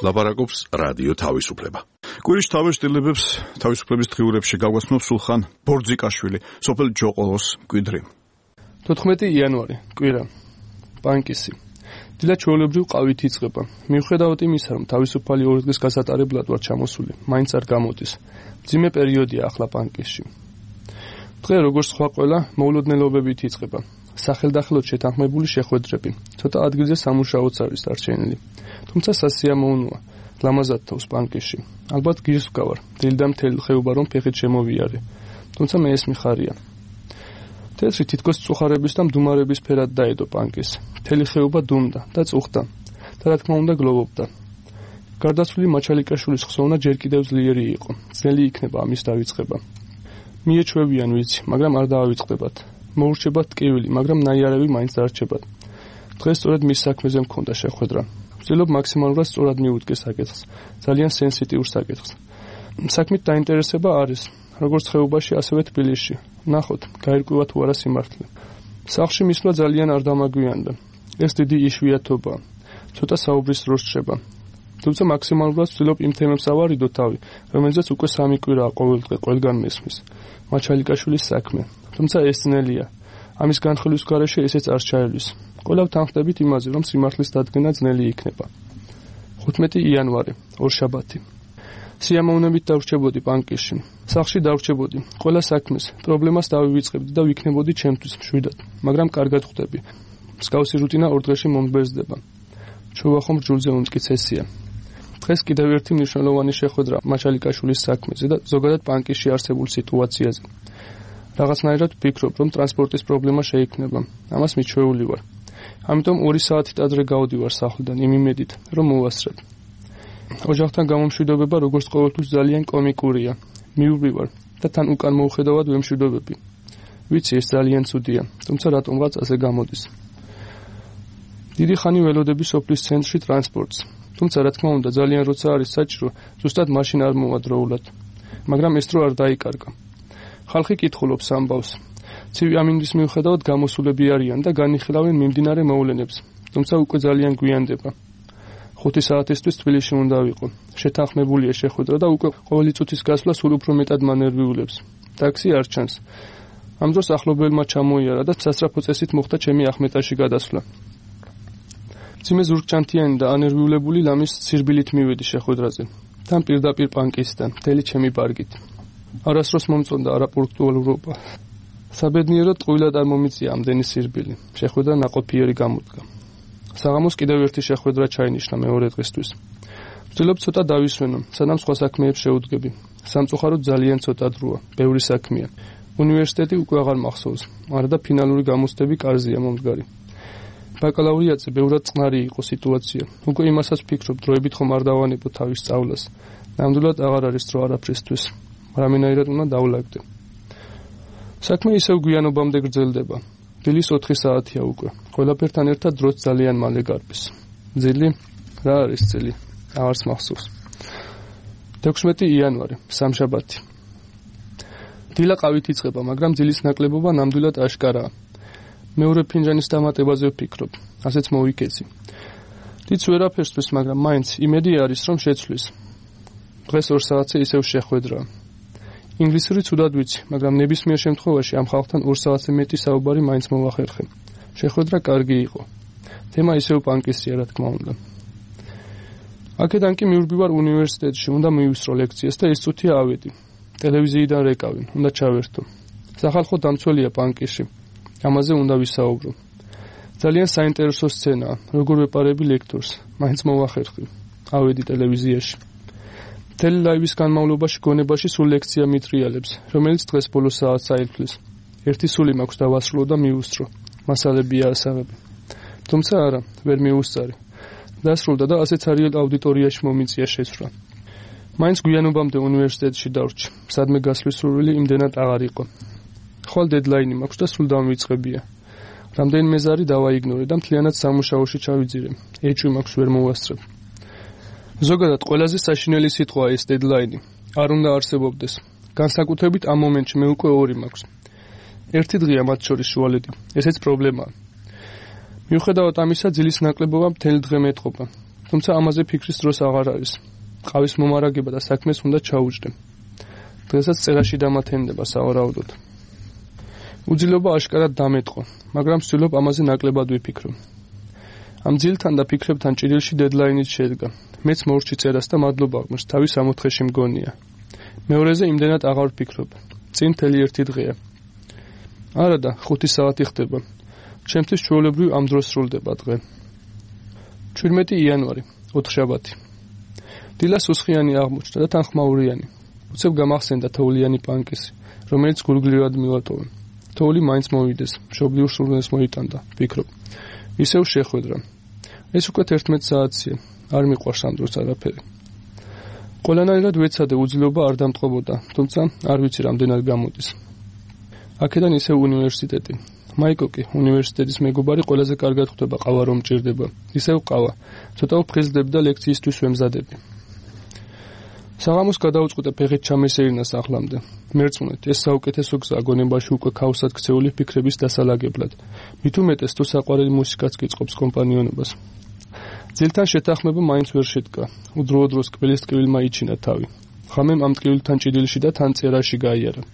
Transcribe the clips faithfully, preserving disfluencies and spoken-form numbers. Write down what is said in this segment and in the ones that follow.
ლაპარაკობს რადიო თავისუფლება. კვირის თავისუფლებებს თავისუფლების დღიურებში გაგვასწრებს სულხან ბორძიკაშვილი, სოფელ ჯოყოლოს მკვიდრი. თოთხმეტი იანვარი, კვირა. პანკისი. დილა ჩვეულებრივ ყავით იწყება. მიუხედავად იმისა, რომ თავისუფალი ორი დღის გასატარებლად ვარ ჩამოსული, მაინც არ გამოდის. მძიმე პერიოდია ახლა პანკისში. დღე როგორც სხვა ყველა მოულოდნელობებით იწყება. სახელდახელოდ შეთანხმებული შეხვედრები. ცოტა ადგილზე სამუშაოც არის დარჩენილი. თუმცა სასიამოვნოა. ლამაზად თავს პანკისში. ალბათ გირს ვგავარ. დილი და მთელი ხეობა რომ ფეხით შემოვიარე. თუმცა მე ეს მიხარია. თეთრი თითქოს წუხარების და მდუმარების ფერად დაედო პანკის. მთელი ხეობა დუმდა და წუხდა. და რა თქმა უნდა გლოვობდა. გარდაცვლილი მაჩალიკაშვილის ხსოვნა ჯერ კიდევ ძლიერი იყო. ძნელი იქნება ამის დავიწყება. მიეჩვევიან ვიცი, მაგრამ არ დავავიწყდებათ. მოურჩებათ ტკივილი, მაგრამ ნაიარევი მაინც დარჩებათ. დღეს სწორედ მის საქმეზე მქონდა შეხვედრა. ვცდილობ მაქსიმალურად სწორად მივუდგე საკითხს, ძალიან სენსიტიურ საკითხს. საქმით დაინტერესება არის, როგორც ხეობაში, ასევე თბილისში. ნახოთ, გაირკვევა თუ არა სიმართლე. სახლში მისვლა ძალიან არ დამაგვიანდა. ეს დიდი იშვიათობაა. ცოტა საუბრის დროს რჩება. თუმცა მაქსიმალურად ვცდილობ იმ თემებს ავარიდო თავი, რომელზეც უკვე სამი კვირაა ყოველდღე ყველგან მესმის. მაჩალიკაშვილის საქმე. თუმცა ეს ძნელია. ამის განხილვის გარეშე ესეც არ ჩაერვის. ყველავ თანხდებით იმაზე, რომ სიმართლის დადგენა ძნელი იქნება. ხუთმეტი იანვარი, ორშაბათი. სიამოვნებით დავრჩებოდი პანკისში. სახლში დავრჩებოდი. ყველა საქმეს, პრობლემას დავივიწყებდი და ვიქნებოდი ჩემთვის მშვიდად, მაგრამ კარგად ხვდები. მსგავსი რუტინა ორ დღეში მომგბეზდება. ჩვეუახომ რჯულზე უმტკიცესია. დღეს კიდევ ერთი მნიშვნელოვანი შეხვედრა მაჩალიკაშვილის საქმეზე და ზოგადად პანკისში არსებულ სიტუაციაზე. რაღაცნაირად ვფიქრობ, რომ ტრანსპორტის პრობლემა შეიქმნება. ამას მიჩვეული ვარ. ამიტომ ორი საათით ადრე გავდივარ სახლიდან იმ იმედით, რომ მოვასწრებ. ოჯახთან გამომშვიდობება როგორც ყოველთვის ძალიან კომიკურია. მიუღივარ და თან უკან მოუხედავად ვემშვიდობები. ვიცი, ეს ძალიან ცუდია, თუმცა რატომღაც ასე გამოდის. დიდი ხანი ველოდები სოფლის ცენტრში ტრანსპორტს. თუმცა რა თქმა უნდა, ძალიან როცა არის საჭირო, ზუსტად მაშინ არ მოვა დროულად. მაგრამ ეს დრო არ დაიკარგა. ხალხი კითხულობს ამბავს. ცივი ამინდის მიუხედავად გამოსულები არიან და განიხილავენ მიმდინარე მოვლენებს, თუმცა უკვე ძალიან გვიანდება. ხუთი საათისთვის თბილისში უნდა ვიყო. შეთანხმებულია შეხვედრა და უკვე ყოველი წუთის გასვლა სულ უფრო მეტად მანერვიულებს. ტაქსი არ ჩანს. ამ დროს ახლობელმა ჩამოიარა და სასწრაფო წესით მოხდა ჩემი ახმეტაში გადასვლა. მძიმე ზურგჩანთიანი და ანერვიულებული ლამის სირბილით მივედი შეხვედრაზე. თან პირდაპირ პანკისთან, მთელი ჩემი პარკით. არასდროს მომწონდა არაპუნქტუალურობა. საბედნიეროდ ტყუილად არ მომიწია ამდენი სირბილი. შეხვედრა ნაყოფიერი გამოდგა. საღამოს კიდევ ერთი შეხვედრა ჩაინიშნა მეორე დღესთვის. ვცდილობ ცოტა დავისვენო, სანამ სხვა საქმეებს შეუდგები. სამწუხაროდ ძალიან ცოტა დროა, ბევრი საქმეა. უნივერსიტეტი უკვე აღარ მახსოვს, არადა ფინალური გამოცდები კარზეა მომდგარი. ბაკალავრიატზე ბევრად წყნარი იყო სიტუაცია. უკვე იმასაც ვფიქრობ, დროებით ხომ არ დავანებო თავის სწავლას. ნამდვილად აღარ არის დრო არაფრისთვის. რამენაირად უნდა დავლაგდე. საქმე ისევ გვიანობამდე გრძელდება. დილის ოთხი საათია უკვე. ყველაფერთან ერთად დროც ძალიან მალე გარბის. ძილი? რა არის ძილი? აღარც მახსოვს. ექვსმეტი იანვარი, სამშაბათი. დილა ყავით იწყება, მაგრამ ძილის ნაკლებობა ნამდვილად აშკარაა. მეორე ფინჯანის დამატებაზე ვფიქრობ. ასეც მოვიქეცი. დიდს ვერაფერსთვის, მაგრამ მაინც იმედი არის, რომ შეცვლის. დღეს ორ საათზე ისევ შეხვედრაა. ინგლისური ცუდად ვიცი, მაგრამ ნებისმიერ შემთხვევაში ამ ხალხთან ორ საათზე მეტი საუბარი მაინც მოვახერხე. შეხვედრა კარგი იყო. თემა ისევ პანკისია, რა თქმა უნდა. აქედან კი მივდივარ უნივერსიტეტში, უნდა მივისწრო ლექციას და ეს წუთია ავედი. ტელევიზიიდან რეკავენ, უნდა ჩავერთო. სახალხო დამცველია პანკისში. ამაზე უნდა ვისაუბრო. ძალიან საინტერესო სცენაა, როგორ ვეპარები ლექტორს, მაინც მოვახერხი. ავედი ტელევიზიაში. მთელი ლაივის განმავლობაში გონებაში სულ ლექცია მიტრიალებს, რომელიც დღეს ბოლო საათს აირფლის. ერთი სული მაქვს დავასრულო და მივუსწრო. მასალებია ასაღები. თუმცა არა, ვერ მიუსწარი. დასრულდა და ასეც არის აუდიტორიაში მომიწია შეცვლა. მაინც გვიანობამდე უნივერსიტეტში დავრჩი. სადმე გასვლის სურვილი იმდენად აღარ იყო. ხვალ დედლაინი მაქვს და სულ დამვიწყებია. რამდენიმე ზარი დავაიგნორე და მთლიანად სამუშაოში ჩავიძირე. ეჭვი მაქვს ვერ მოვასწრებ. ზოგადად ყველაზე საშინელი სიტყვაა ეს დედლაინი. არ უნდა არსებობდეს. განსაკუთრებით ამ მომენტში მე უკვე ორი მაქვს. ერთი დღეა მათ შორის შუალედი. ესეც პრობლემაა. მიუხედავად ამისა, ძილის ნაკლებობა მთელი დღე მეტყობა. თუმცა ამაზე ფიქრის დროს აღარ არის. ყავის მომარაგება და საქმეს უნდა ჩაუჯდე. დღესაც წერაში დამათენდება სავარაუდოდ. უძილობა აშკარად დამეტყო, მაგრამ ვცდილობ ამაზე ნაკლებად ვიფიქრო. ამ ძილთან და ფიქრებთან ჭრილში დედლაინიც შედგა. მეც მორჩი წერას და მადლობა აღმოს, თავი სამოთხეში მგონია. მეორეზე იმდენად აღარ ვფიქრობ. წინ მთელი ერთი დღეა. არა და ხუთი საათი ხდება. ჩემთვის ჩვეულებრივ ამ დროს სრულდება დღე. შვიდმეტი იანვარი, ოთხშაბათი. დილას უსხიანი აღმოჩნდა და თანხმაურიანი. უცებ გამახსენდა თოვლიანი პანკისი, რომელიც გულგრილად მივატოვე. თოვლი მაინც მოვიდეს, მშობლიურ სურნელს მოიტანდა, ვფიქრობ. ისევ შეხვედრა. ეს უკვე თერთმეტ საათია, არ მიყვარს ამ დროს არაფერი. ყველანაირად ვეცადე უძილობა არ დამტყობოდა, თუმცა არ ვიცი რამდენად გამოდის. აქედან ისევ უნივერსიტეტი. მაიკო კი, უნივერსიტეტის მეგობარი ყველაზე კარგად ხვდება ყავა რომ მჭირდება. ისევ ყავა. ცოტა ვფხიზლდები და ლექციისთვის ვემზადები. საღამოს გადავწყვიტე ფეხით ჩამესეირნა სახლამდე. მერწმუნეთ, ეს საუკეთესო გზა აგონებაში უკვე ქაოსად ქცეული ფიქრების დასალაგებლად. მით უმეტეს თუ საყვარელი მუსიკაც გიწყობს კომპანიონობას. ძილთან შეთანხმება მაინც ვერ შედგა. უდროო დროს კბილის ტკივილმა იჩინა თავი. ხამემ ამ ტკივილთან ჭიდილში და თან წერაში გაიარა.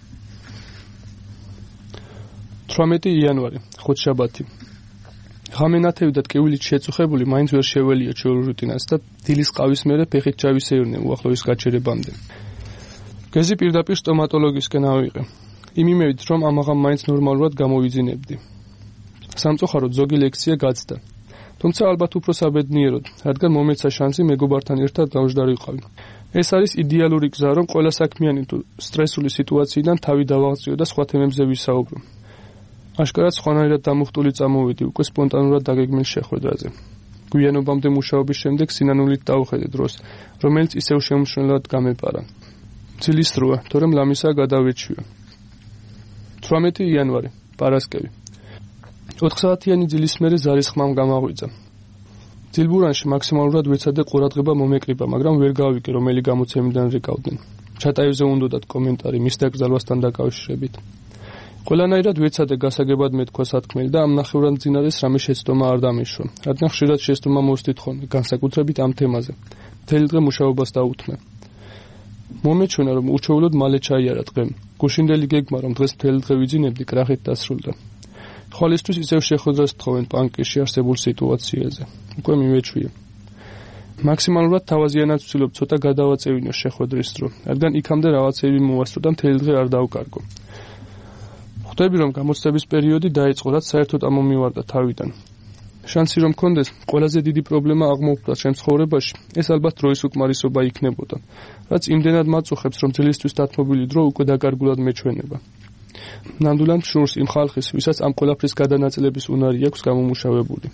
თვრამეტი იანვარი, ხუთშაბათი. ხამენათევი და ტკივილით შეწუხებული მაინც ვერ შეველია ჩვეულ რუტინას და დილის ყავის მერე ფეხით ჩავისეირნე უახლოეს გაჩერებამდე. გეზი პირდაპირ სტომატოლოგისკენ ავიღე. იმ იმედით, რომ ამაღამ მაინც ნორმალურად გამოვიძინებდი. სამწუხაროდ ზოგი ლექცია გაცდა. თუმცა ალბათ უფრო საბედნიეროდ, რადგან მომეცა შანსი მეგობართან ერთად დავждარიყავი. ეს არის იდეალური გზა, რომ ყველა საქმიანი თუ სტრესული სიტუაციიდან თავი დავაღწიო და სხვა თემებზე ვისაუბრო. აშკარად სხვანაირად დამუხტული წამოვიდი უკვე სპონტანურად დაგეგმილ შეხვედრაზე. გვიანობამდე მუშაობის შემდეგ სინანულით დავუხედე დროს, რომელიც ისევ შემუშნელად გამეპარა. ძილის დროა, თორემ ლამისა გადავეჩვია. თვრამეტი იანვარი, პარასკევი. ოთხ საათიანი ძილის მერე ზარის ხმამ გამაღვიძა. ძილბურანში მაქსიმალურად ვეცადე ყურადღება მომეკრიბა, მაგრამ ვერ გავიგე რომელი გამოცემიდან რეკავდნენ. ჩატაევზე უნდოდათ კომენტარი მის დაკრძალვასთან დაკავშირებით. ყველანაირად ვეცადე გასაგებად მეთქვა სათქმელი და ამ ნახევრად მძინარეს რამე შეცდომა არ დამეშვა, რადგან ხშირად შეცდომა მოვსდით ხოლმე, განსაკუთრებით ამ თემაზე. მთელი დღე მუშაობას დაუთმე. მომეჩვენა, რომ უჩვეულოდ მალე ჩაიარა დღე. გუშინდელი გეგმა, რომ დღეს მთელი დღე ვიძინებდი, კრახით დასრულდა. ხვალისთვის ისევ შეხვედრას თხოვენ პანკში არსებულ სიტუაციაზე. უკვე მივეჩვია. მაქსიმალურად თავაზიანად ვცდილობ ცოტა გადავაწევინო შეხვედრის დრო, რადგან იქამდე რაღაცები მოვასწრო და მთელი დღე არ დავკარგო. ხვდები, რომ გამოცდების პერიოდი დაიწყო, რაც საერთოდ ამომივარდა თავიდან. შანსი რომ მქონდეს, ყველაზე დიდი პრობლემა აღმოფხვრა ჩემ ცხოვრებაში, ეს ალბათ დროის უკმარისობა იქნებოდა, რაც იმდენად მაწუხებს, რომ ძილისთვის დათმობილი დრო უკვე დაკარგულად მეჩვენება. ნამდვილად მშურს იმ ხალხის, ვისაც ამ ყველაფრის გადანაწილების უნარი აქვს გამომუშავებული.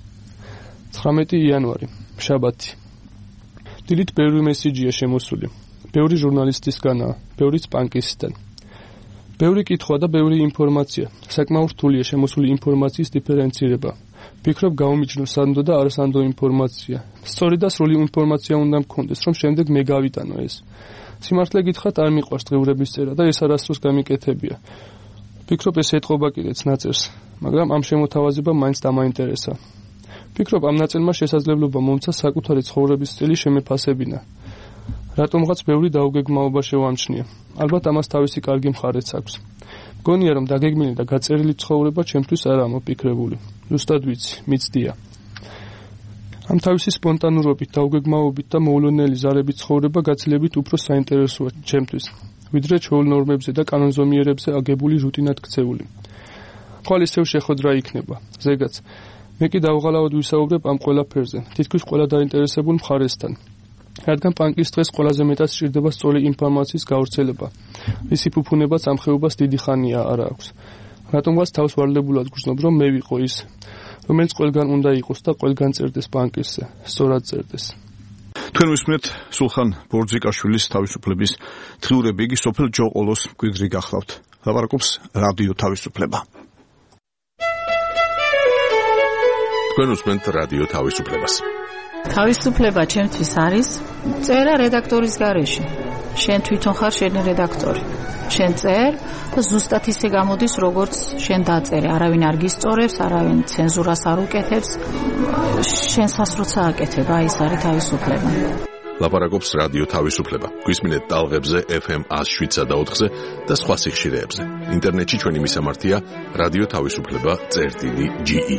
ცხრამეტი იანვარი, შაბათი. დილით ბევრი მესიჯია შემოსული. ბევრი ჟურნალისტისგანაა, ბევრიც პანკისიდან. ბევრი კითხვა და ბევრი ინფორმაცია. საკმაოდ რთულია შემოსული ინფორმაციის დიფერენცირება. ვფიქრობ გავუმიჯნო სანდო და არასანდო ინფორმაცია. სწორი და სრული ინფორმაცია უნდა მქონდეს, რომ შემდეგ მე გავიტანო ეს. სიმართლე გითხრათ, არ მიყვარს დღეურების წერა და ეს არასდროს გამიკეთებია. ვფიქრობ ეს ეთყობა კიდეც ნაწერს, მაგრამ ამ შემოთავაზებამ მაინც დამაინტერესა. ვფიქრობ ამ ნაწერმა შესაძლებლობა მომცა საკუთარი ცხოვრების სტილი შემეფასებინა. რატომღაც ბევრი დაუგეგმაობა შევამჩნია. ალბათ ამას თავისი კარგი მხარეც აქვს. მგონია, რომ დაგეგმილი და გაწერილი ცხოვრება ჩემთვის არაა მოფიქრებული. ზუსტად ვიცი, მიცდია. ამ თავისი სპონტანურობით, დაუგეგმაობით და მოულოდნელი ზარებით ცხოვრება გაცილებით უფრო საინტერესოა ჩემთვის, ვიდრე ჩვეულ ნორმებზე და კანონზომიერებზე აგებული რუტინად ქცეული. ხვალ ისევ შეხვედრა იქნება, ზეგაც. მე კი დავღალავად ვისაუბრებ ამ ყველაფერზე, თითქმის ყველა დაინტერესებულ მხარესთან. რადგან პანკის დღეს ყველაზე მეტად სჭირდება სწორი ინფორმაციის გავრცელება. ისი ფუფუნებაც ამ ხეობას დიდი ხანია არ აქვს. რატომღაც თავს ვარლებულად გრძნობ, რომ მე ვიყო ის, რომელიც ყველგან უნდა იყოს და ყველგან წერდეს პანკისზე, სწორად წერდეს. თქვენ ვისმენთ სულხან ბორძიკაშვილის თავისუფლების დღიურები, იგი სოფელ ჯოყოლოს მკვიდრი გახლავთ. ლაპარაკობს რადიო თავისუფლება. თქვენ ვისმენთ რადიო თავისუფლებას. თავისუფლება ჩემთვის არის წერა რედაქტორის გარეშე. შენ თვითონ ხარ შენი რედაქტორი. შენ წერ და ზუსტად ისე გამოდის, როგორც შენ დაწერე. არავინ არ გისწორებს, არავინ ცენზურას არ უკეთებს. შენსაც როცა აკეთებ, აი ეს არის თავისუფლება. ლაპარაკობს რადიო თავისუფლება. გვისმინეთ ტალღებზე ეფ ემ one oh seven და ოთხზე და სხვა სიხშირეებზე. ინტერნეტში ჩვენი მისამართია რადიო თავისუფლება წერტილი ჯი ი.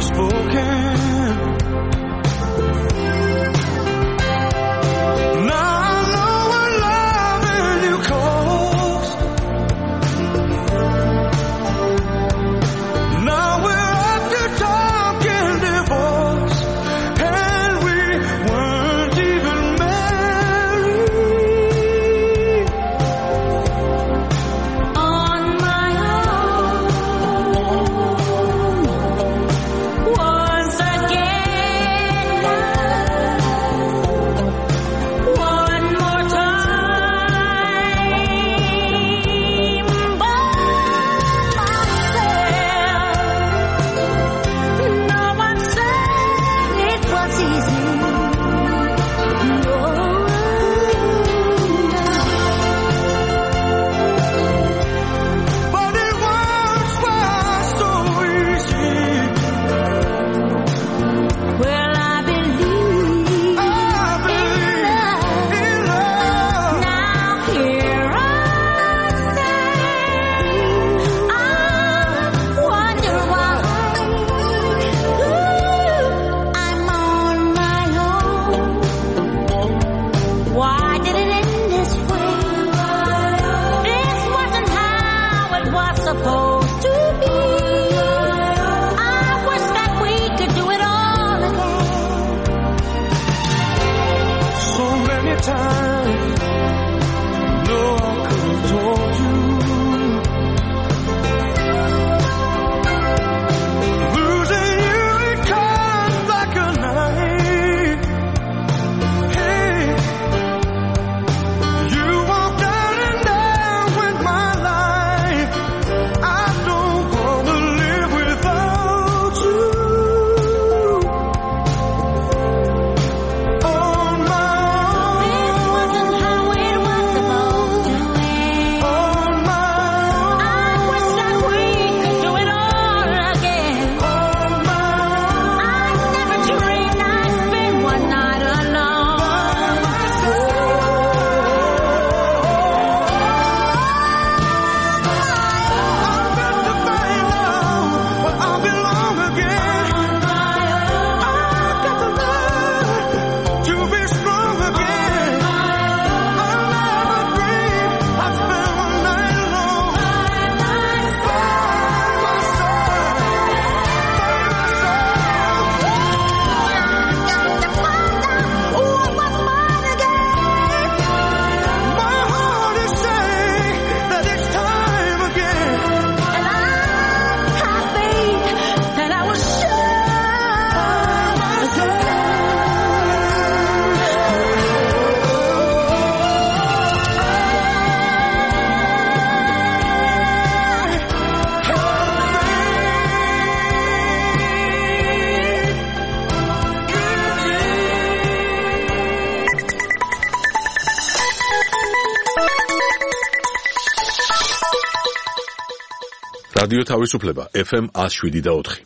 რადიო თავისუფლება ეფ ემ one oh seven და four.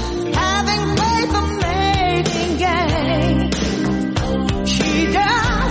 Having played the maiden game, she just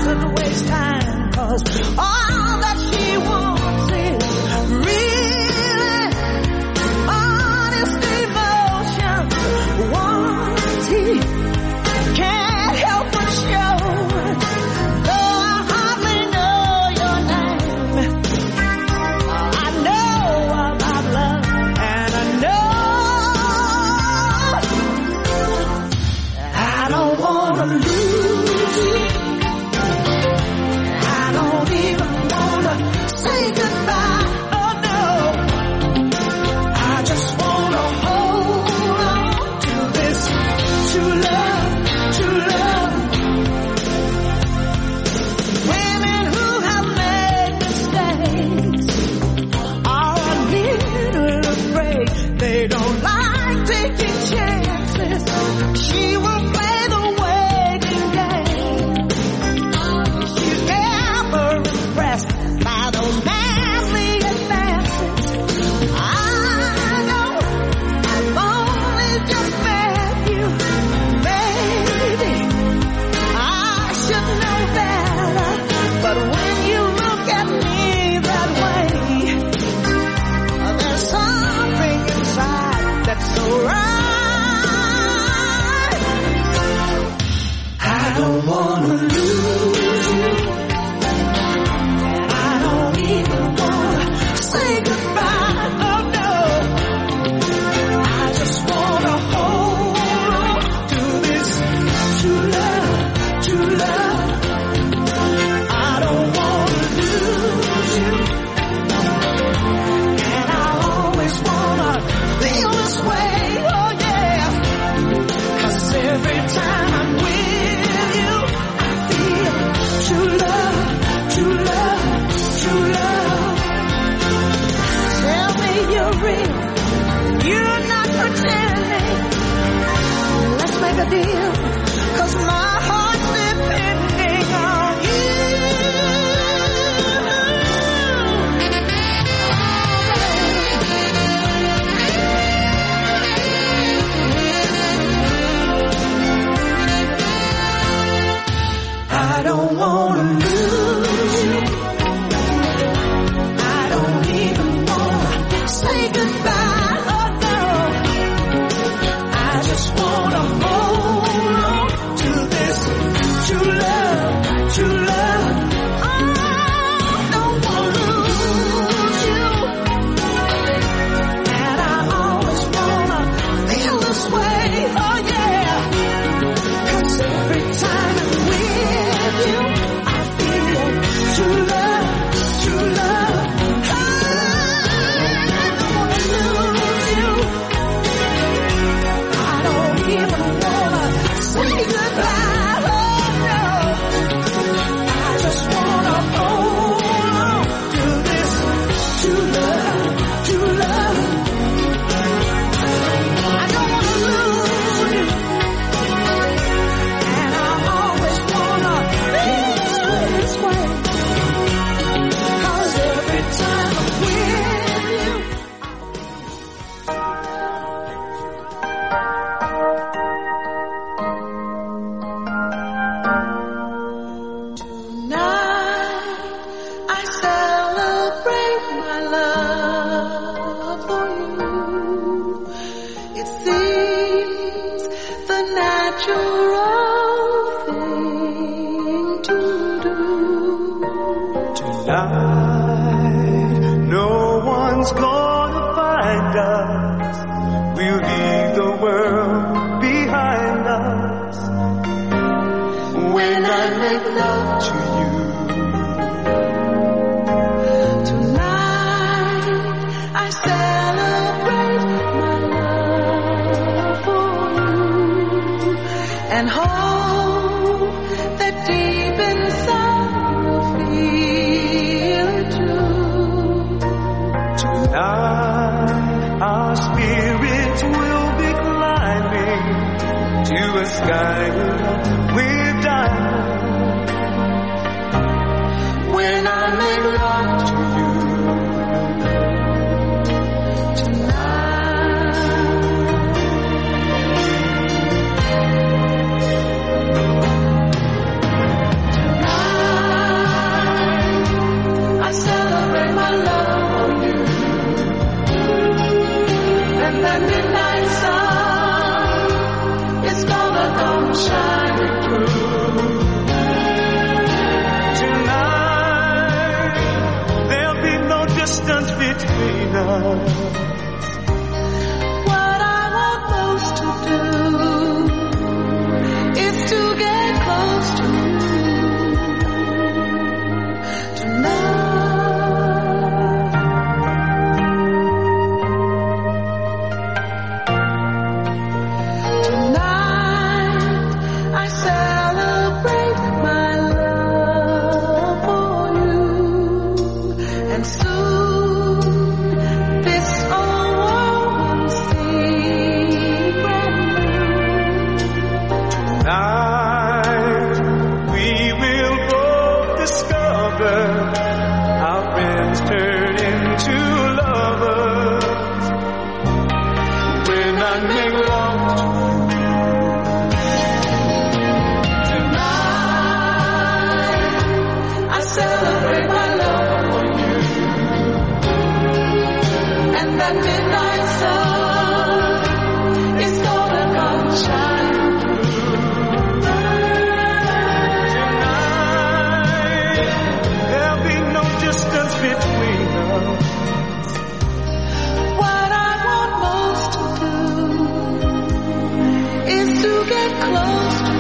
close to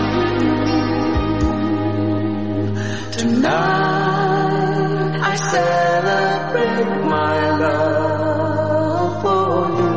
you. Tonight I celebrate my love for you.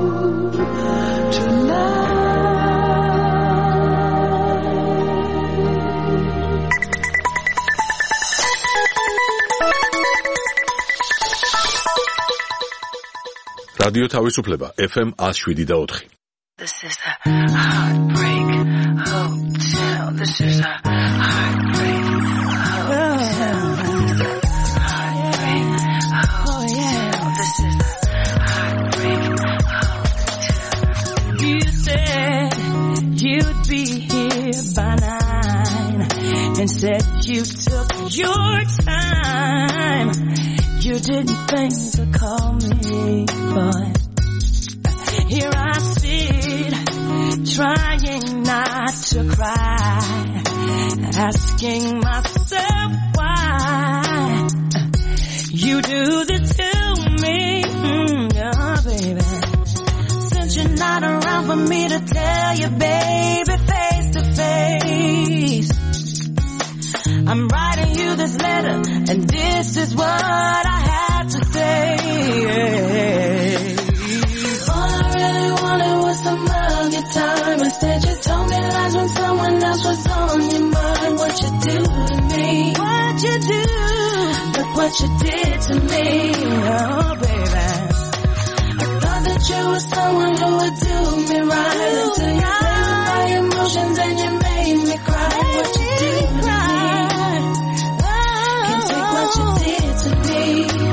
Radio თავისუფლება F M one oh seven point four. This is a heartbreak hotel. This is a heartbreak hotel. Heartbreak hotel. This is a heartbreak hotel. You said you'd be here by nine and said you took your time. You didn't think to call me, but here I sit, trying not to cry, asking myself why you do this to me, mm, oh baby. Since you're not around for me to tell you, baby, face to face, I'm writing you this letter, and this is what I had to say. All I really wanted was some of your time. Instead you told me lies when someone else was on your mind. What you do to me? What you do? Look what you did to me. Oh baby, I thought that you were someone who would do me right, until you played with my emotions and you made me cry. What you do to me? What you did to me.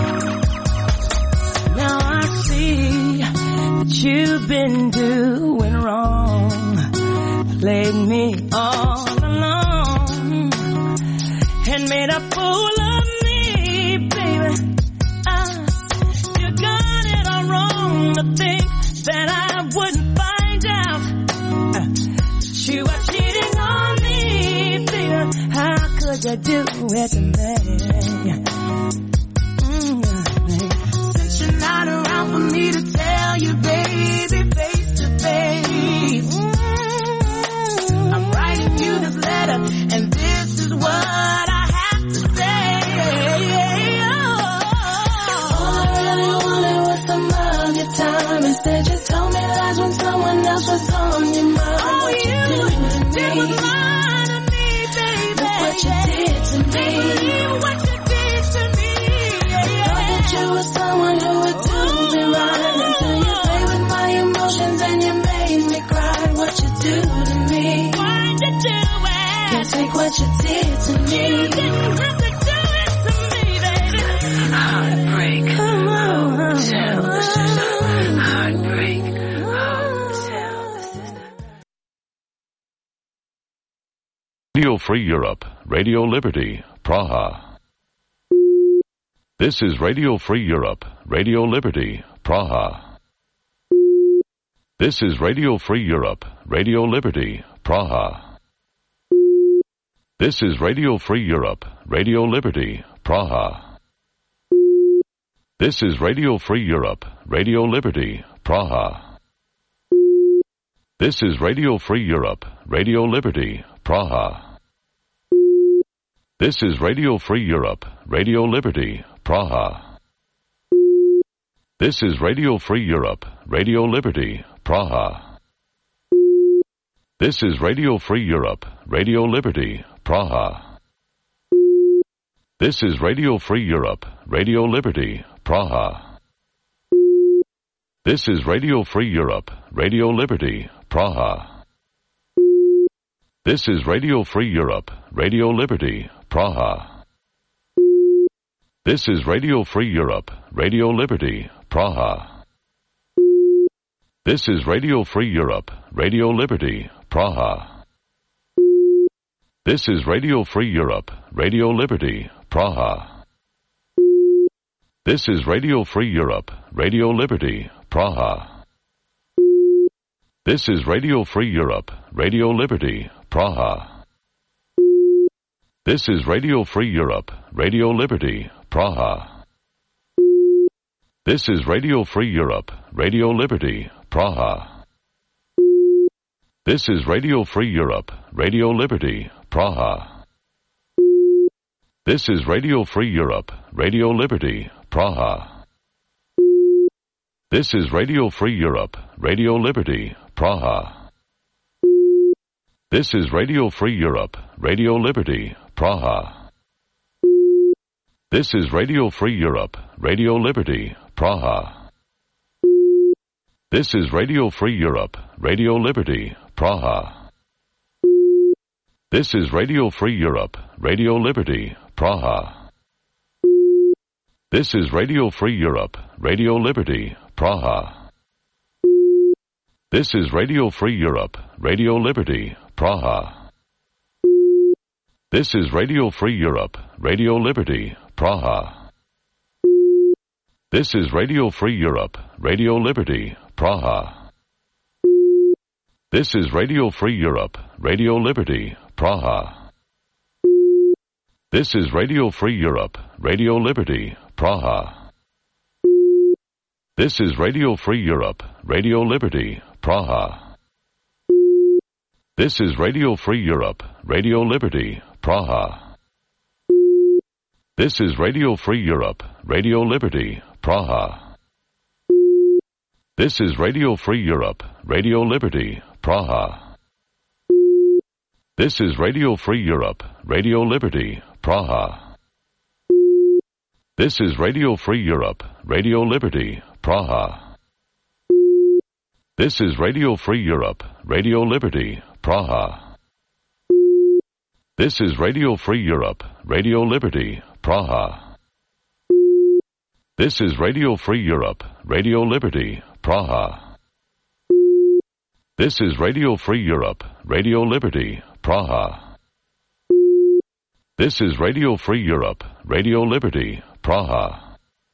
Now I see that you've been doing wrong, played me all along, and made a fool of me, baby. Uh, you got it all wrong to think that I wouldn't find out uh, that you were cheating on me, baby. How could you do it to me? Since you're not around for me to tell you, baby, face to face, I'm writing you this letter, and this is what I have to say. All I really wanted was some of your time. Instead you told me lies when someone else was on your mind. Oh, what you, you did was lying to me, baby. Look what you did to me. What you did to me. Thought that you were someone who would do me right, until you played with my emotions and you made me cry. What you do to me? Why'd you do it? Can't take what you did to me. You didn't have to do it to me, baby. Heartbreak hotel. This is a heartbreak hotel. This is a Radio Free Europe, Radio Liberty, Praha. This is Radio Free Europe, Radio Liberty, Praha. This is Radio Free Europe, Radio Liberty, Praha. This is Radio Free Europe, Radio Liberty, Praha. This is Radio Free Europe, Radio Liberty, Praha. This is Radio Free Europe, Radio Liberty, Praha. This is Radio Free Europe, Radio Liberty, Praha. This is Radio Free Europe, Radio Liberty, Praha. This is Radio Free Europe, Radio Liberty, Praha. This is Radio Free Europe, Radio Liberty, Praha. This is Radio Free Europe, Radio Liberty, Praha. This is Radio Free Europe, Radio Liberty, Praha. This is Radio Free Europe, Radio Liberty, Praha. This is Radio Free Europe, Radio Liberty, Praha. This is Radio Free Europe, Radio Liberty, Praha. This is Radio Free Europe, Radio Liberty, Praha. This is Radio Free Europe, Radio Liberty, Praha. This is Radio Free Europe, Radio Liberty, Praha. This is Radio Free Europe, Radio Liberty, Praha. This is Radio Free Europe, Radio Liberty, Praha. This is Radio Free Europe, Radio Liberty, Praha. This is Radio Free Europe, Radio Liberty, Praha. This is Radio Free Europe, Radio Liberty, Praha. This is Radio Free Europe, Radio Liberty, Praha. This is Radio Free Europe, Radio Liberty, Praha. This is Radio Free Europe, Radio Liberty, Praha. This is Radio Free Europe, Radio Liberty, Praha. This is Radio Free Europe, Radio Liberty, Praha. This is Radio Free Europe, Radio Liberty, Praha. This is Radio Free Europe, Radio Liberty, Praha. This is Radio Free Europe, Radio Liberty, Praha. This is Radio Free Europe, Radio Liberty, Praha. This is Radio Free Europe, Radio Liberty, Praha. This is Radio Free Europe, Radio Liberty, Praha. This is Radio Free Europe, Radio Liberty, Praha. This is Radio Free Europe, Radio Liberty, Praha. This is Radio Free Europe, Radio Liberty, Praha. This is Radio Free Europe, Radio Liberty, Praha. This is Radio Free Europe, Radio Liberty, Praha. This is Radio Free Europe, Radio Liberty, Praha. This is Radio Free Europe, Radio Liberty, Praha. This is Radio Free Europe, Radio Liberty, Praha. This is Radio Free Europe, Radio Liberty, Praha.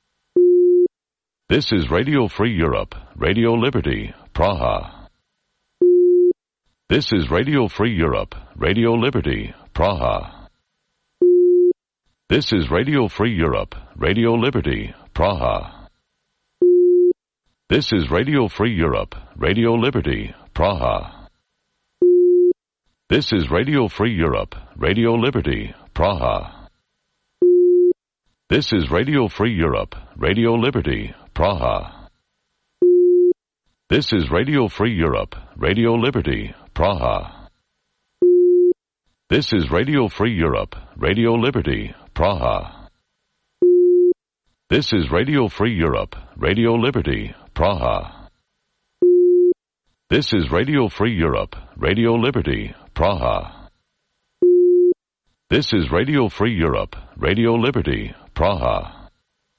This is Radio Free Europe, Radio Liberty, Praha. This is Radio Free Europe, Radio Liberty, Praha. This is Radio Free Europe, Radio Liberty, Praha. This is Radio Free Europe, Radio Liberty, Praha. This is Radio Free Europe, Radio Liberty, Praha. This is Radio Free Europe, Radio Liberty, Praha. This is Radio Free Europe, Radio Liberty, Praha. This is Radio Free Europe, Radio Liberty, Praha. This is Radio Free Europe, Radio Liberty, Praha. This is Radio Free Europe, Radio Liberty, Praha. This is Radio Free Europe, Radio Liberty, Praha.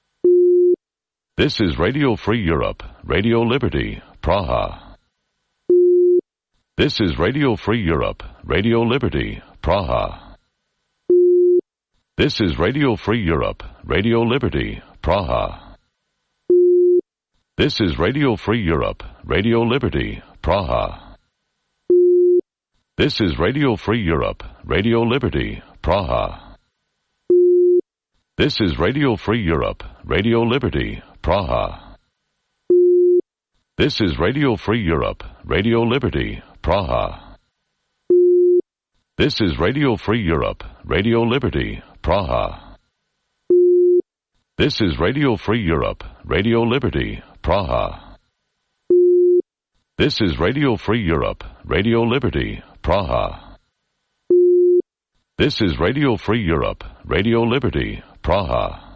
This is Radio Free Europe, Radio Liberty, Praha. This is Radio Free Europe, Radio Liberty, Praha. This is Radio Free Europe, Radio Liberty, Praha. This is Radio Free Europe, Radio Liberty, Praha. This is Radio Free Europe, Radio Liberty, Praha. This is Radio Free Europe, Radio Liberty, Praha. This is Radio Free Europe, Radio Liberty, Praha. This is Radio Free Europe, Radio Liberty, Praha. This is Radio Free Europe, Radio Liberty, Praha. This is Radio Free Europe, Radio Liberty, Praha. This is Radio Free Europe, Radio Liberty, Praha.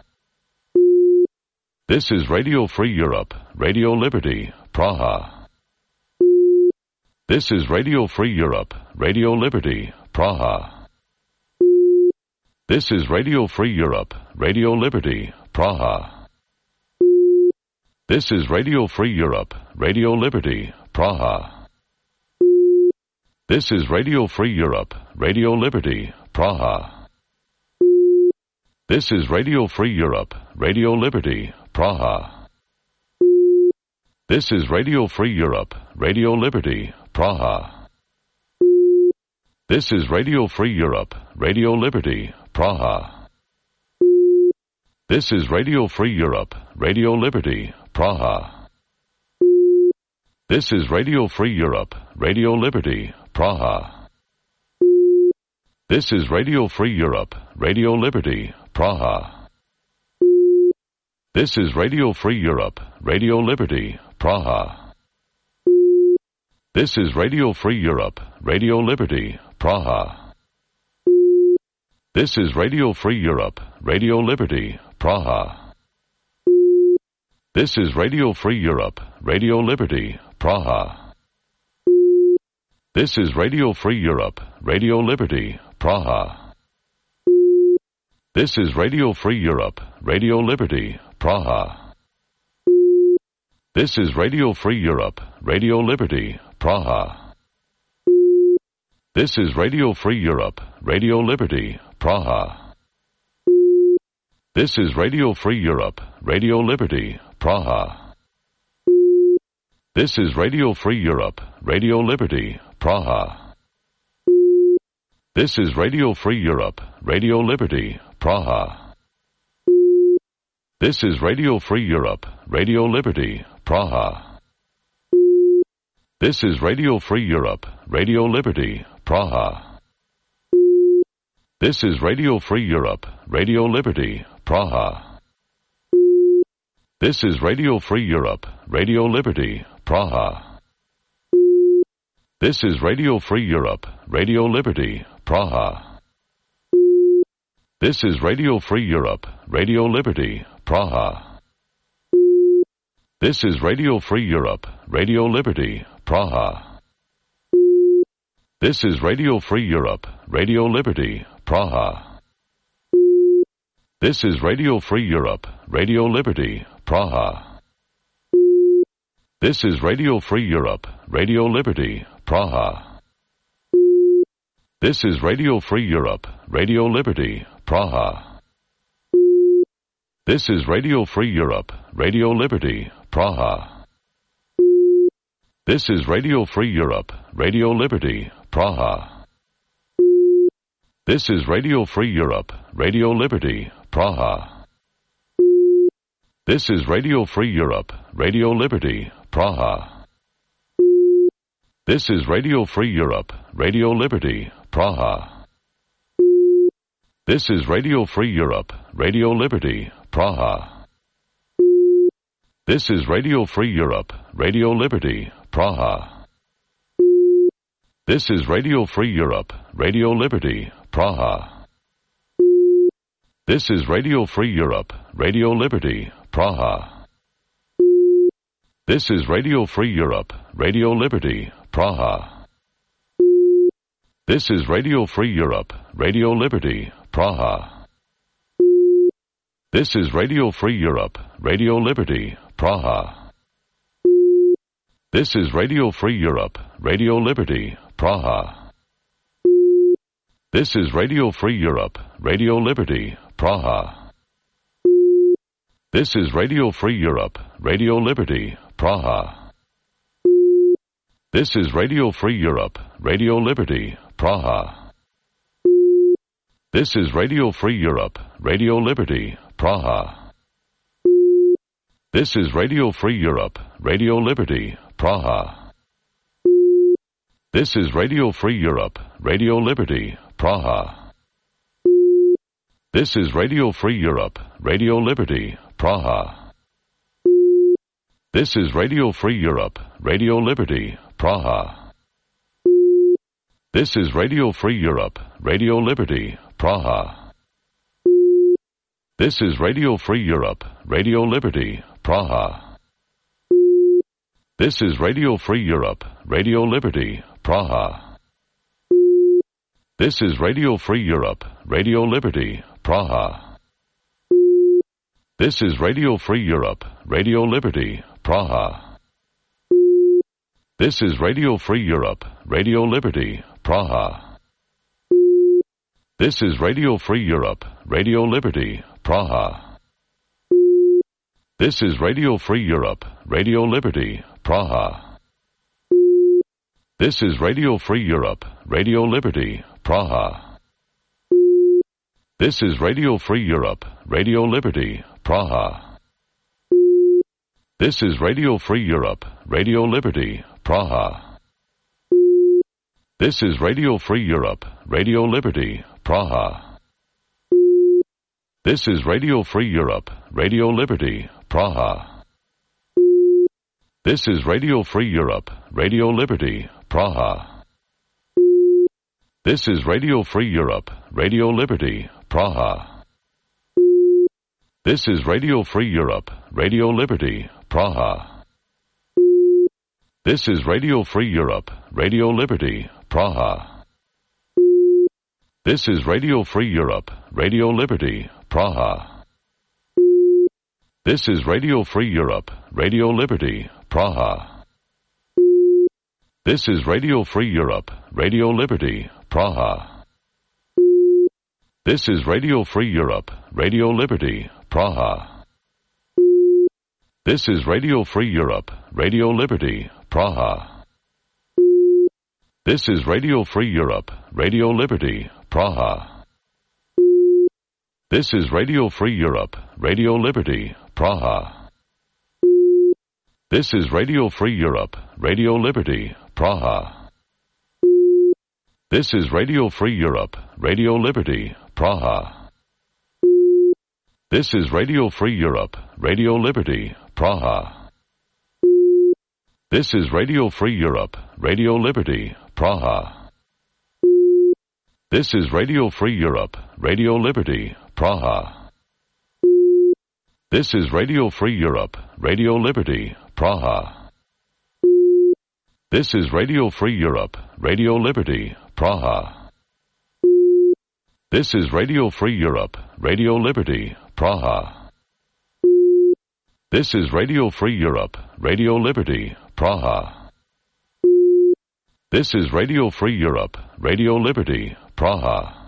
This is Radio Free Europe, Radio Liberty, Praha. This is Radio Free Europe, Radio Liberty, Praha. This is Radio Free Europe, Radio Liberty, Praha. This is Radio Free Europe, Radio Liberty, Praha. This is Radio Free Europe, Radio Liberty, Praha. This is Radio Free Europe, Radio Liberty, Praha. This is Radio Free Europe, Radio Liberty, Praha. This is Radio Free Europe, Radio Liberty, Praha. This is Radio Free Europe, Radio Liberty, Praha. This is Radio Free Europe, Radio Liberty, Praha. This is Radio Free Europe, Radio Liberty, Praha. This is Radio Free Europe, Radio Liberty, Praha. This is Radio Free Europe, Radio Liberty, Praha. This is Radio Free Europe, Radio Liberty, Praha. This is Radio Free Europe, Radio Liberty, Praha. This is Radio Free Europe, Radio Liberty, Praha. This is Radio Free Europe, Radio Liberty, Praha. This is Radio Free Europe, Radio Liberty, Praha. This is Radio Free Europe, Radio Liberty, Praha. This is Radio Free Europe, Radio Liberty, Praha. This is Radio Free Europe, Radio Liberty, Praha. This is Radio Free Europe, Radio Liberty, Praha. This is Radio Free Europe, Radio Liberty, Praha. This is Radio Free Europe, Radio Liberty, Praha. This is Radio Free Europe, Radio Liberty, Praha. This is Radio Free Europe, Radio Liberty, Praha. This is Radio Free Europe, Radio Liberty, Praha. This is Radio Free Europe, Radio Liberty, Praha. This is Radio Free Europe, Radio Liberty, Praha. This is Radio Free Europe, Radio Liberty, Praha. This is Radio Free Europe, Radio Liberty, Praha. This is Radio Free Europe, Radio Liberty, Praha. This is Radio Free Europe, Radio Liberty, Praha. This is Radio Free Europe, Radio Liberty, Praha. This is Radio Free Europe, Radio Liberty, Praha. This is Radio Free Europe, Radio Liberty, Praha. This is Radio Free Europe, Radio Liberty, Praha. This is Radio Free Europe, Radio Liberty, Praha. This is Radio Free Europe, Radio Liberty, Praha. This is Radio Free Europe, Radio Liberty, Praha. This is Radio Free Europe, Radio Liberty, Praha. This is Radio Free Europe, Radio Liberty, Praha. This is Radio Free Europe, Radio Liberty, Praha. This is Radio Free Europe, Radio Liberty, Praha. This is Radio Free Europe, Radio Liberty, Praha. This is Radio Free Europe, Radio Liberty, Praha. This is Radio Free Europe, Radio Liberty, Praha. This is Radio Free Europe, Radio Liberty, Praha. This is Radio Free Europe, Radio Liberty, Praha. This is Radio Free Europe, Radio Liberty, Praha. This is Radio Free Europe, Radio Liberty, Praha. This is Radio Free Europe, Radio Liberty, Praha. This is Radio Free Europe, Radio Liberty, Praha. This is Radio Free Europe, Radio Liberty, Praha. This is Radio Free Europe, Radio Liberty, Praha. This is Radio Free Europe, Radio Liberty, Praha. This is Radio Free Europe, Radio Liberty, Praha. This is Radio Free Europe, Radio Liberty, Praha. This is Radio Free Europe, Radio Liberty, Praha. This is Radio Free Europe, Radio Liberty, Praha. This is Radio Free Europe, Radio Liberty, Praha. This is Radio Free Europe, Radio Liberty, Praha. This is Radio Free Europe, Radio Liberty, Praha. This is Radio Free Europe, Radio Liberty, Praha. This is Radio Free Europe, Radio Liberty, Praha. This is Radio Free Europe, Radio Liberty, Praha. This is Radio Free Europe, Radio Liberty, Praha. This is Radio Free Europe, Radio Liberty, Praha. This is Radio Free Europe, Radio Liberty, Praha. This is Radio Free Europe, Radio Liberty, Praha. This is Radio Free Europe, Radio Liberty, Praha. This is Radio Free Europe, Radio Liberty, Praha. This is Radio Free Europe, Radio Liberty, Praha. This is Radio Free Europe, Radio Liberty, Praha. This is Radio Free Europe, Radio Liberty, Praha. This is Radio Free Europe, Radio Liberty, Praha. This is Radio Free Europe, Radio Liberty, Praha. This is Radio Free Europe, Radio Liberty, Praha. This is Radio Free Europe, Radio Liberty, Praha. This is Radio Free Europe, Radio Liberty, Praha. This is Radio Free Europe, Radio Liberty, Praha. This is Radio Free Europe, Radio Liberty, Praha. This is Radio Free Europe, Radio Liberty, Praha. This is Radio Free Europe, Radio Liberty, Praha. This is Radio Free Europe, Radio Liberty, Praha. This is Radio Free Europe, Radio Liberty, Praha. This is Radio Free Europe, Radio Liberty, Praha. This is Radio Free Europe, Radio Liberty, Praha.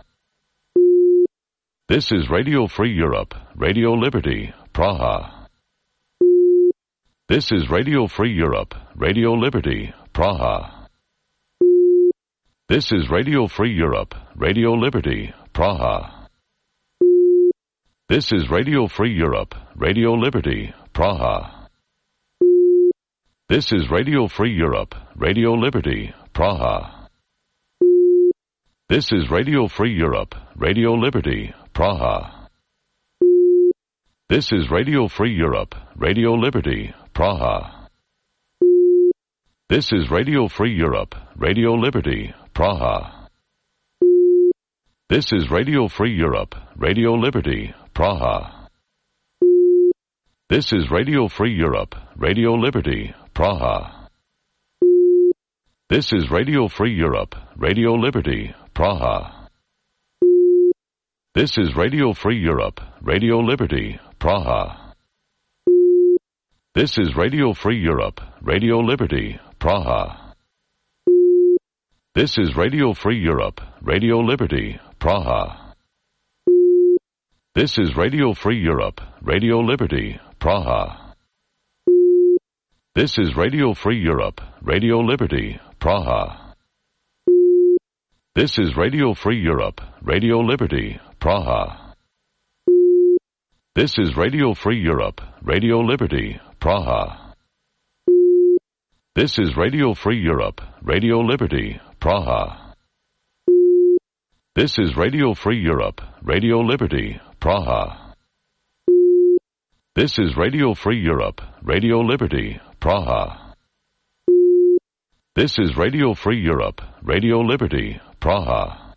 This is Radio Free Europe, Radio Liberty, Praha. This is Radio Free Europe, Radio Liberty, Praha. This is Radio Free Europe, Radio Liberty, Praha. This is Radio Free Europe, Radio Liberty, Praha. This is Radio Free Europe, Radio Liberty, Praha. This is Radio Free Europe, Radio Liberty, Praha. This is Radio Free Europe, Radio Liberty, Praha. This is Radio Free Europe, Radio Liberty, Praha. This is Radio Free Europe, Radio Liberty, Praha. This is Radio Free Europe, Radio Liberty, Praha. This is Radio Free Europe, Radio Liberty, Praha. This is Radio Free Europe, Radio Liberty, Praha. This is Radio Free Europe, Radio Liberty, Praha. This is Radio Free Europe, Radio Liberty, Praha. This is Radio Free Europe, Radio Liberty, Praha. This is Radio Free Europe, Radio Liberty, Praha. This is Radio Free Europe, Radio Liberty, Praha. This is Radio Free Europe, Radio Liberty, Praha. This is Radio Free Europe, Radio Liberty, Praha. This is Radio Free Europe, Radio Liberty, Praha. This is Radio Free Europe, Radio Liberty, Praha. This is Radio Free Europe, Radio Liberty, Praha.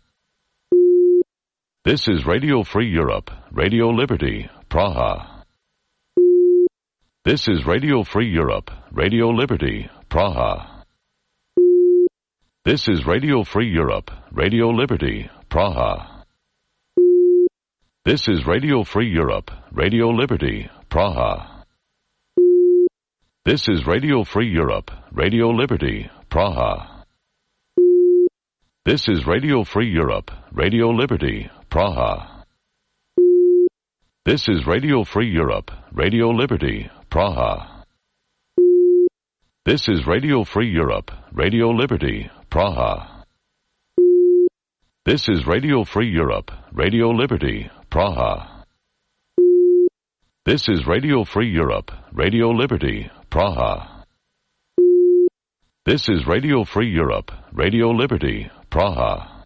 This is Radio Free Europe, Radio Liberty, Praha. This is Radio Free Europe, Radio Liberty, Praha. This is Radio Free Europe, Radio Liberty, Praha. This is Radio Free Europe, Radio Liberty, Praha. This is Radio Free Europe, Radio Liberty, Praha. This is Radio Free Europe, Radio Liberty, Praha. This is Radio Free Europe, Radio Liberty, Praha. This is Radio Free Europe, Radio Liberty, Praha. This is Radio Free Europe, Radio Liberty, Praha. This is Radio Free Europe, Radio Liberty, Praha. This is Radio Free Europe, Radio Liberty, Praha.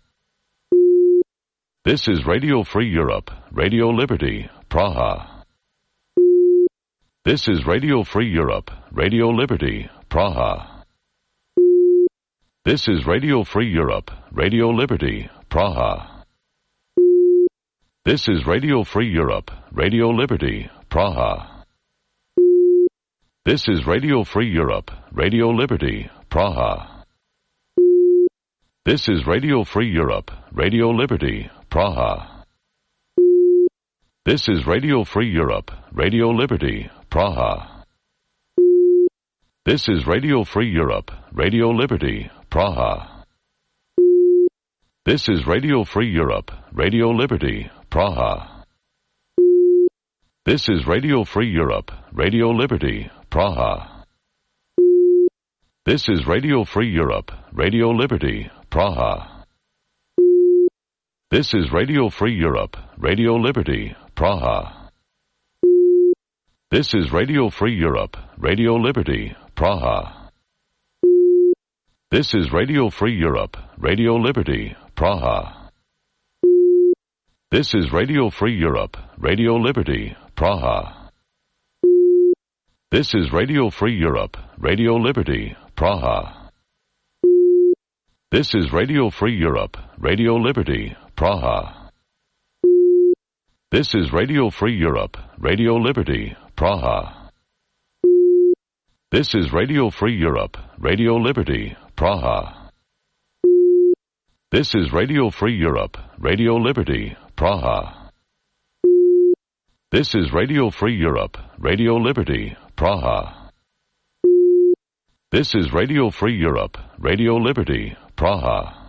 This is Radio Free Europe, Radio Liberty, Praha. This is Radio Free Europe, Radio Liberty, Praha. This is Radio Free Europe, Radio Liberty, Praha. This is Radio Free Europe, Radio Liberty, Praha. This is Radio Free Europe, Radio Liberty, Praha. This is Radio Free Europe, Radio Liberty, Praha. This is Radio Free Europe, Radio Liberty, Praha. This is Radio Free Europe, Radio Liberty, Praha. This is Radio Free Europe, Radio Liberty, Praha. This is Radio Free Europe, Radio Liberty, Praha. This is Radio Free Europe, Radio Liberty, Praha. This is Radio Free Europe, Radio Liberty, Praha. This is Radio Free Europe, Radio Liberty, Praha. This is Radio Free Europe, Radio Liberty, Praha. This is Radio Free Europe, Radio Liberty, Praha. This is Radio Free Europe, Radio Liberty, Praha. This is Radio Free Europe, Radio Liberty, Praha. This is Radio Free Europe, Radio Liberty, Praha. This is Radio Free Europe, Radio Liberty, Praha. This is Radio Free Europe, Radio Liberty, Praha. This is Radio Free Europe, Radio Liberty, Praha. This is Radio Free Europe, Radio Liberty, Praha.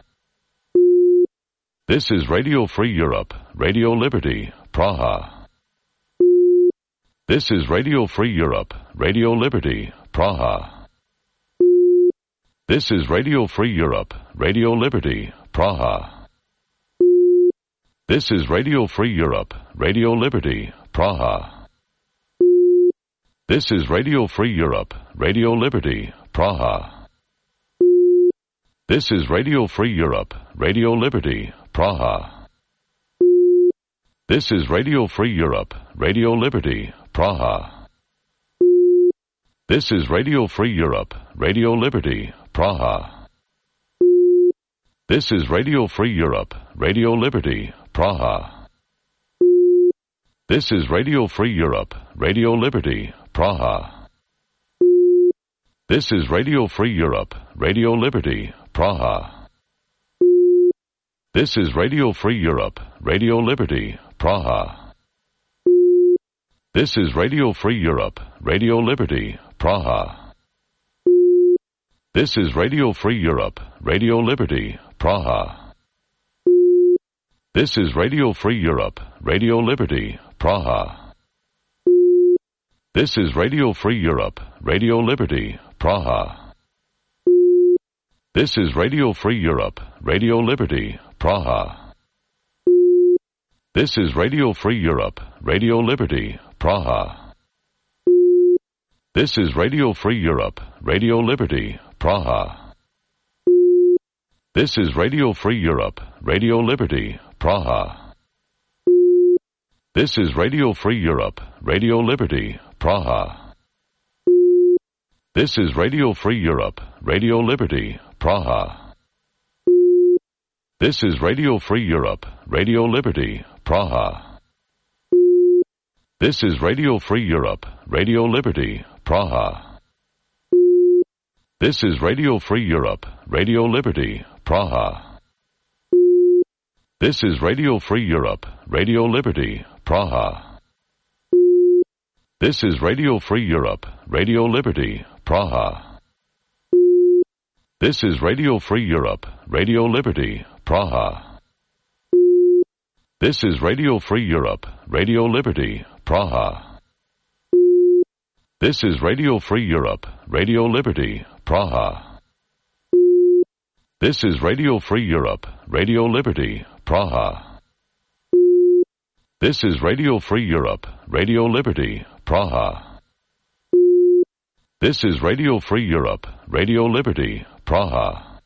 This is Radio Free Europe, Radio Liberty, Praha. This is Radio Free Europe, Radio Liberty, Praha. This is Radio Free Europe, Radio Liberty, Praha. This is Radio Free Europe, Radio Liberty, Praha. This is Radio Free Europe, Radio Liberty, Praha. This is Radio Free Europe, Radio Liberty, Praha. This is Radio Free Europe, Radio Liberty, Praha. This is Radio Free Europe, Radio Liberty, Praha. This is Radio Free Europe, Radio Liberty, Praha. This is Radio Free Europe, Radio Liberty, Praha. This is Radio Free Europe, Radio Liberty, Praha. This is Radio Free Europe, Radio Liberty, Praha. This is Radio Free Europe, Radio Liberty, Praha. This is Radio Free Europe, Radio Liberty, Praha. This is Radio Free Europe, Radio Liberty, Praha. This is Radio Free Europe, Radio Liberty, Praha. This is Radio Free Europe, Radio Liberty, Praha. This is Radio Free Europe, Radio Liberty, Praha. This is Radio Free Europe, Radio Liberty, Praha. This is Radio Free Europe, Radio Liberty, Praha. This is Radio Free Europe, Radio Liberty, Praha. This is Radio Free Europe, Radio Liberty, Praha. This is Radio Free Europe, Radio Liberty, Praha. This is Radio Free Europe, Radio Liberty, Praha. This is Radio Free Europe, Radio Liberty, Praha. This is Radio Free Europe, Radio Liberty, Praha. This is Radio Free Europe, Radio Liberty, Praha. This is Radio Free Europe, Radio Liberty, Praha. This is Radio Free Europe, Radio Liberty, Praha. This is Radio Free Europe, Radio Liberty, Praha. This is Radio Free Europe, Radio Liberty, Praha. This is Radio Free Europe, Radio Liberty, Praha. This is Radio Free Europe, Radio Liberty, Praha.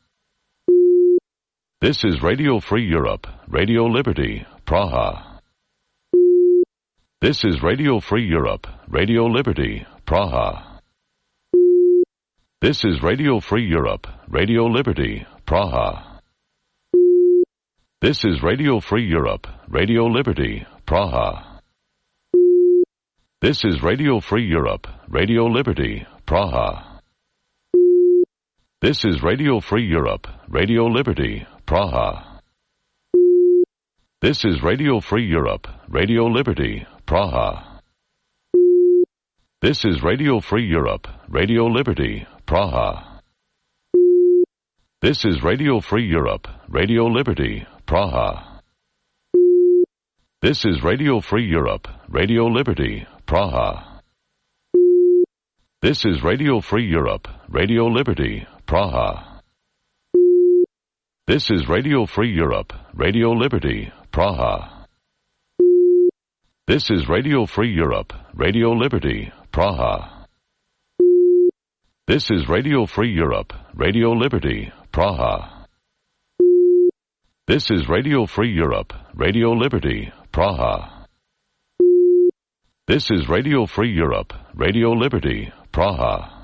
This is Radio Free Europe, Radio Liberty, Praha. This is Radio Free Europe, Radio Liberty, Praha. This is Radio Free Europe, Radio Liberty, Praha. This is Radio Free Europe, Radio Liberty, Praha. This is Radio Free Europe, Radio Liberty, Praha. This is Radio Free Europe, Radio Liberty, Praha. This is Radio Free Europe, Radio Liberty, Praha. This is Radio Free Europe, Radio Liberty, Praha. This is Radio Free Europe, Radio Liberty, Praha. This is Radio Free Europe, Radio Liberty, Praha. This is Radio Free Europe, Radio Liberty, Praha. This is Radio Free Europe, Radio Liberty, Praha. This is Radio Free Europe, Radio Liberty, Praha. This is Radio Free Europe, Radio Liberty, Praha. This is Radio Free Europe, Radio Liberty, Praha. This is Radio Free Europe, Radio Liberty, Praha.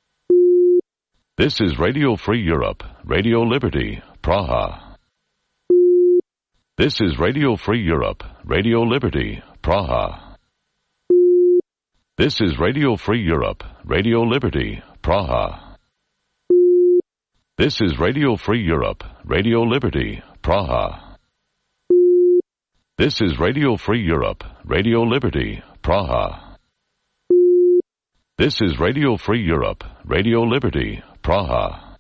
This is Radio Free Europe, Radio Liberty, Praha. This is Radio Free Europe, Radio Liberty, Praha. This is Radio Free Europe, Radio Liberty, Praha. This is Radio Free Europe, Radio Liberty, Praha. This is Radio Free Europe, Radio Liberty, Praha. This is Radio Free Europe, Radio Liberty, Praha.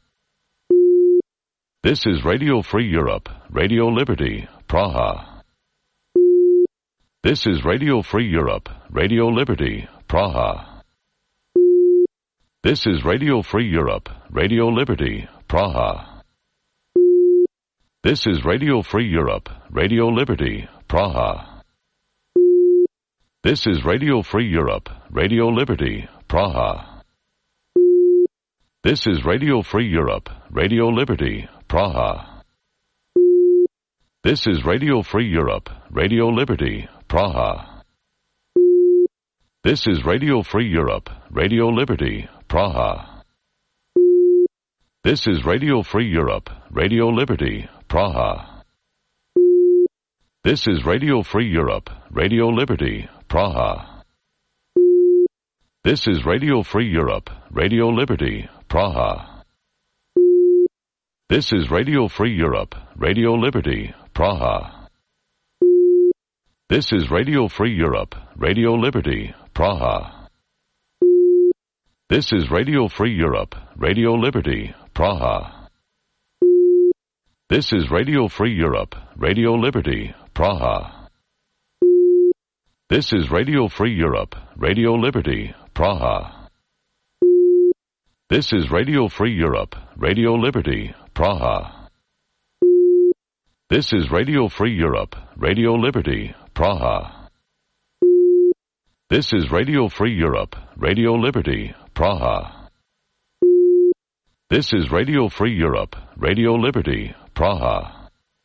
This is Radio Free Europe, Radio Liberty, Praha. This is Radio Free Europe, Radio Liberty, Praha. This is Radio Free Europe, Radio Liberty, Praha. This is Radio Free Europe, Radio Liberty, Praha. This is Radio Free Europe, Radio Liberty, Praha. This is Radio Free Europe, Radio Liberty, Praha. This is Radio Free Europe, Radio Liberty, Praha. This is Radio Free Europe, Radio Liberty, Praha. This is Radio Free Europe, Radio Liberty, Praha. This is Radio Free Europe, Radio Liberty, Praha. This is Radio Free Europe, Radio Liberty, Praha. This is Radio Free Europe, Radio Liberty, Praha. This is Radio Free Europe, Radio Liberty, Praha. This is Radio Free Europe, Radio Liberty, Praha. This is Radio Free Europe, Radio Liberty, Praha. This is Radio Free Europe, Radio Liberty, Praha. This is Radio Free Europe, Radio Liberty, Praha. This is Radio Free Europe, Radio Liberty, Praha. This is Radio Free Europe, Radio Liberty, Praha. This is Radio Free Europe, Radio Liberty, Praha.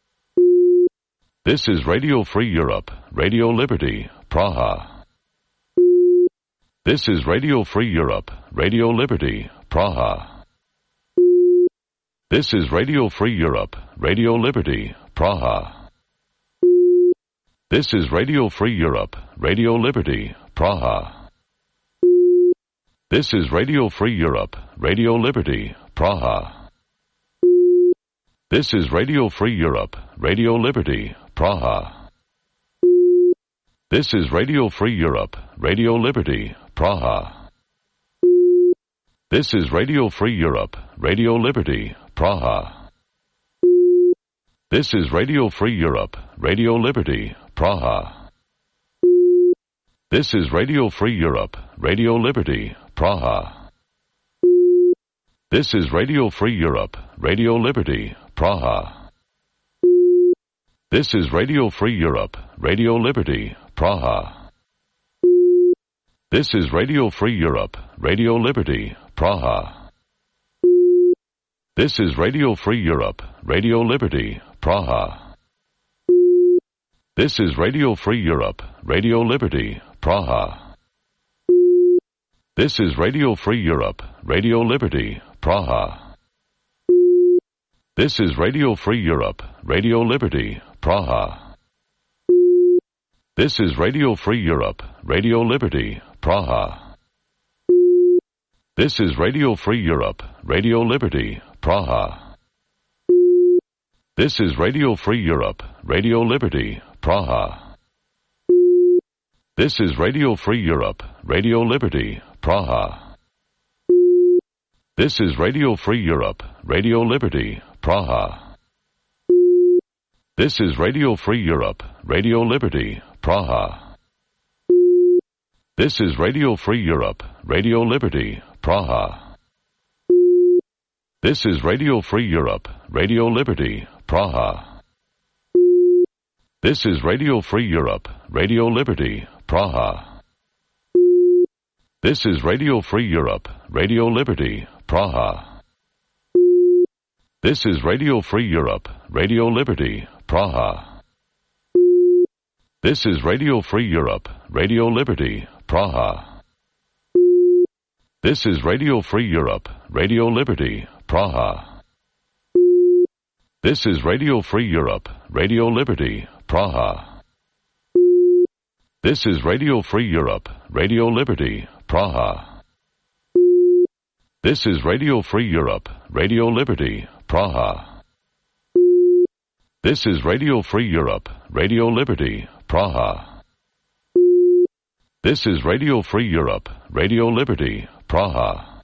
This is Radio Free Europe, Radio Liberty, Praha. This is Radio Free Europe, Radio Liberty, Praha. This is Radio Free Europe, Radio Liberty, Praha. This is Radio Free Europe, Radio Liberty, Praha. This is Radio Free Europe, Radio Liberty, Praha. This is Radio Free Europe, Radio Liberty, Praha. This is Radio Free Europe, Radio Liberty, Praha. This is Radio Free Europe, Radio Liberty, Praha. This is Radio Free Europe, Radio Liberty, Praha. This is Radio Free Europe, Radio Liberty, Praha. This is Radio Free Europe, Radio Liberty, Praha. This is Radio Free Europe, Radio Liberty, Praha. This is Radio Free Europe, Radio Liberty, Praha. This is Radio Free Europe, Radio Liberty, Praha. This is Radio Free Europe, Radio Liberty, Praha. This is Radio Free Europe, Radio Liberty, Praha. This is Radio Free Europe, Radio Liberty, Praha. This is Radio Free Europe, Radio Liberty, Praha. This is Radio Free Europe, Radio Liberty, Praha. This is Radio Free Europe, Radio Liberty, Praha. This is Radio Free Europe, Radio Liberty, Praha. This is Radio Free Europe, Radio Liberty, Praha. This is Radio Free Europe, Radio Liberty, Praha. This is Radio Free Europe, Radio Liberty, Praha. This is Radio Free Europe, Radio Liberty, Praha. This is Radio Free Europe, Radio Liberty, Praha. This is Radio Free Europe, Radio Liberty, Praha. This is Radio Free Europe, Radio Liberty, Praha. This is Radio Free Europe, Radio Liberty, Praha. This is Radio Free Europe, Radio Liberty, Praha. This is Radio Free Europe, Radio Liberty, Praha. This is Radio Free Europe, Radio Liberty, Praha. This is Radio Free Europe, Radio Liberty, Praha. This is Radio Free Europe, Radio Liberty, Praha. This is Radio Free Europe, Radio Liberty, Praha.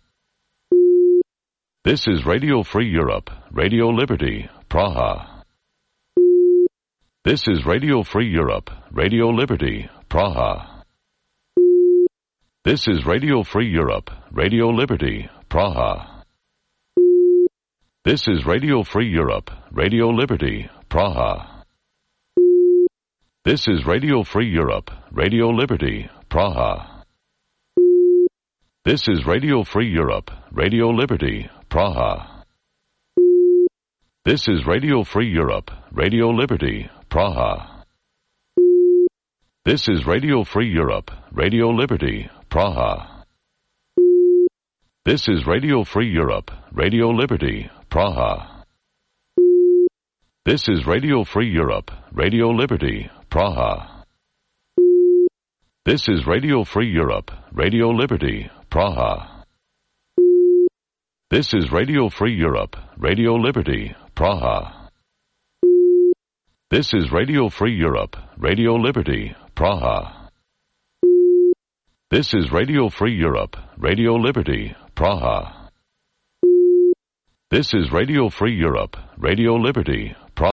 This is Radio Free Europe, Radio Liberty, Praha. This is Radio Free Europe, Radio Liberty, Praha. This is Radio Free Europe, Radio Liberty, Praha. This is Radio Free Europe, Radio Liberty, Praha. This is Radio Free Europe, Radio Liberty, Praha. This is Radio Free Europe, Radio Liberty, Praha. This is Radio Free Europe, Radio Liberty, Praha. This is Radio Free Europe, Radio Liberty, Praha. This is Radio Free Europe, Radio Liberty, Praha. This is Radio Free Europe, Radio Liberty, Praha. This is Radio Free Europe, Radio Liberty, Praha. This is Radio Free Europe, Radio Liberty, Praha. This is Radio Free Europe, Radio Liberty, Praha. This is Radio Free Europe, Radio Liberty, Praha. This is Radio Free Europe, Radio Liberty,